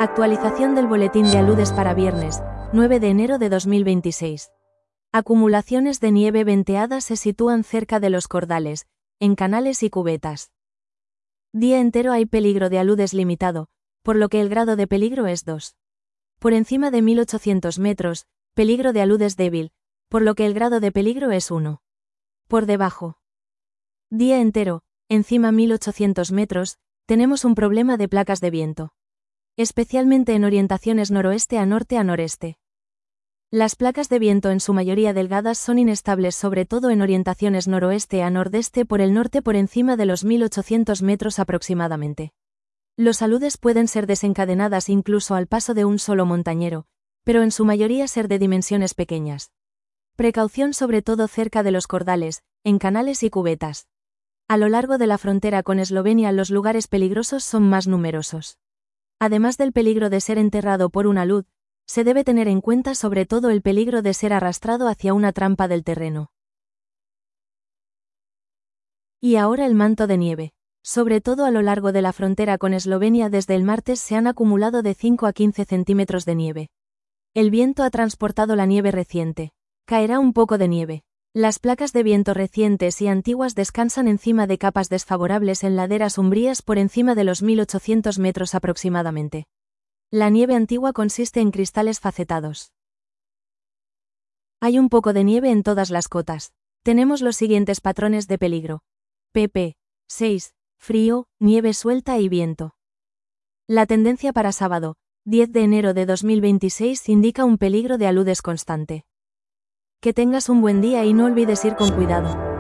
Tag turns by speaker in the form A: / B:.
A: Actualización del boletín de aludes para viernes, 9 de enero de 2026. Acumulaciones de nieve venteada se sitúan cerca de los cordales, en canales y cubetas. Día entero hay peligro de aludes limitado, por lo que el grado de peligro es 2. Por encima de 1800 metros, peligro de aludes débil, por lo que el grado de peligro es 1. Por debajo. Día entero, encima 1800 metros, tenemos un problema de placas de viento. Especialmente en orientaciones noroeste a norte a noreste. Las placas de viento en su mayoría delgadas son inestables sobre todo en orientaciones noroeste a nordeste por el norte por encima de los 1800 metros aproximadamente. Los aludes pueden ser desencadenadas incluso al paso de un solo montañero, pero en su mayoría ser de dimensiones pequeñas. Precaución sobre todo cerca de los cordales, en canales y cubetas. A lo largo de la frontera con Eslovenia los lugares peligrosos son más numerosos. Además del peligro de ser enterrado por un alud, se debe tener en cuenta sobre todo el peligro de ser arrastrado hacia una trampa del terreno. Y ahora el manto de nieve. Sobre todo a lo largo de la frontera con Eslovenia desde el martes se han acumulado de 5 a 15 centímetros de nieve. El viento ha transportado la nieve reciente. Caerá un poco de nieve. Las placas de viento recientes y antiguas descansan encima de capas desfavorables en laderas umbrías por encima de los 1800 metros aproximadamente. La nieve antigua consiste en cristales facetados. Hay un poco de nieve en todas las cotas. Tenemos los siguientes patrones de peligro. pp. 6. Frío, nieve suelta y viento. La tendencia para sábado, 10 de enero de 2026 indica un peligro de aludes constante. Que tengas un buen día y no olvides ir con cuidado.